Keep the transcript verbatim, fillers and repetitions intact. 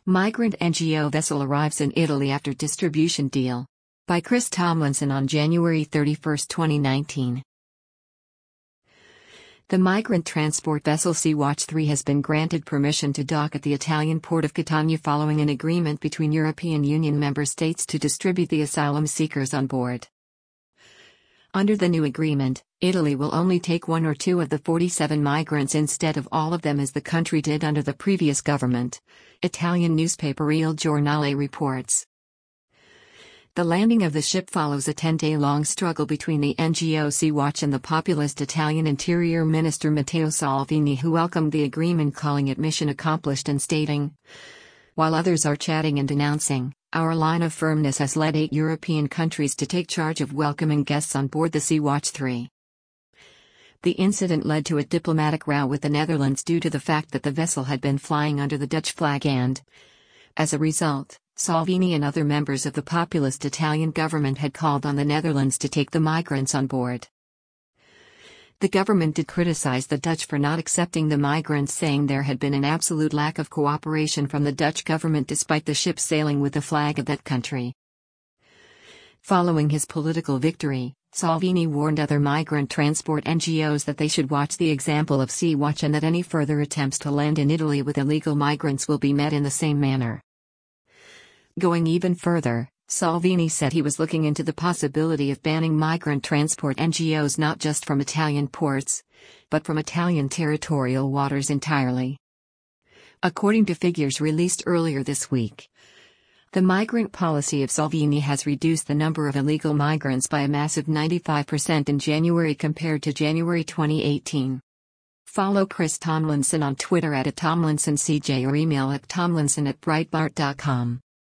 Migrant N G O vessel arrives in Italy after distribution deal. By Chris Tomlinson on January thirty-first, twenty nineteen. The migrant transport vessel Sea-Watch three has been granted permission to dock at the Italian port of Catania following an agreement between European Union member states to distribute the asylum seekers on board. Under the new agreement, Italy will only take one or two of the forty-seven migrants instead of all of them as the country did under the previous government, Italian newspaper Il Giornale reports. The landing of the ship follows a ten-day-long struggle between the N G O Sea-Watch and the populist Italian Interior Minister Matteo Salvini, who welcomed the agreement, calling it mission accomplished and stating, "While others are chatting and denouncing, our line of firmness has led eight European countries to take charge of welcoming guests on board the Sea-Watch three. The incident led to a diplomatic row with the Netherlands due to the fact that the vessel had been flying under the Dutch flag and, as a result, Salvini and other members of the populist Italian government had called on the Netherlands to take the migrants on board. The government did criticize the Dutch for not accepting the migrants, saying there had been an absolute lack of cooperation from the Dutch government despite the ship sailing with the flag of that country. Following his political victory, Salvini warned other migrant transport N G Os that they should watch the example of Sea-Watch and that any further attempts to land in Italy with illegal migrants will be met in the same manner. Going even further, Salvini said he was looking into the possibility of banning migrant transport N G Os not just from Italian ports, but from Italian territorial waters entirely. According to figures released earlier this week, the migrant policy of Salvini has reduced the number of illegal migrants by a massive ninety-five percent in January compared to January twenty eighteen. Follow Chris Tomlinson on Twitter at Tomlinson C J or email at tomlinson at breitbart dot com.